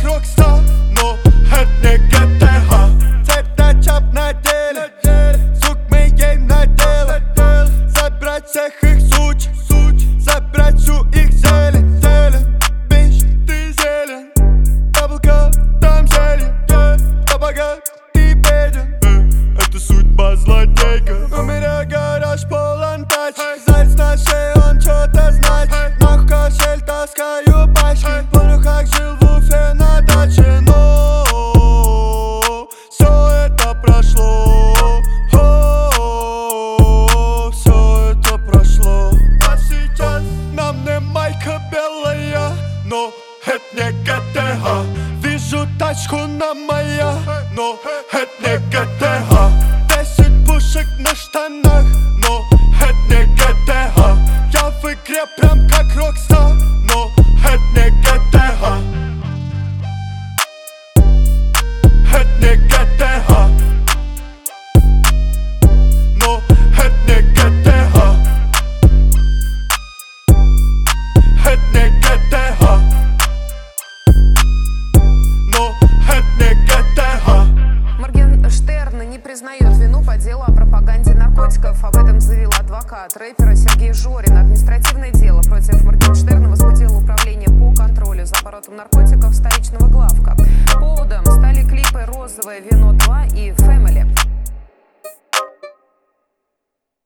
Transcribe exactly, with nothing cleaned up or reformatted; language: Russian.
Rockstar, но это не джи ти эй. Цепь на чап на деле, сук мы ей на дело. Забрать всех их суч, забрать всю их зелень, зелень. Бич, ты зелень, яблоко, там зелень. Табага, ты беден, это судьба злодейка. У меня гараж полон тачек, заяц на шее, он что-то значит. Нахуй кошель таскаю пачки, помню как жил в Уфе на даче. Но все это прошло, все это прошло. А сейчас нам не майка белая, но это не джи ти эй. Вижу тачку на моя, но это не джи ти эй. Десять пушек на штанах, но это не джи ти эй. Я в игре прям как Rockstar, но это не джи ти эй. Это не джи ти эй. Но это не джи ти эй. Это не джи ти эй. Но это не джи ти эй. Моргенштерн не признает вину по делу о пропаганде наркотиков. Об этом заявил адвокат рэпера Сергей Жорин. Административное дело против Моргенштерна возбудило управление по контролю за оборотом наркотиков столичного главка. Поводом стали клипы «Розовое вино два» и «Family».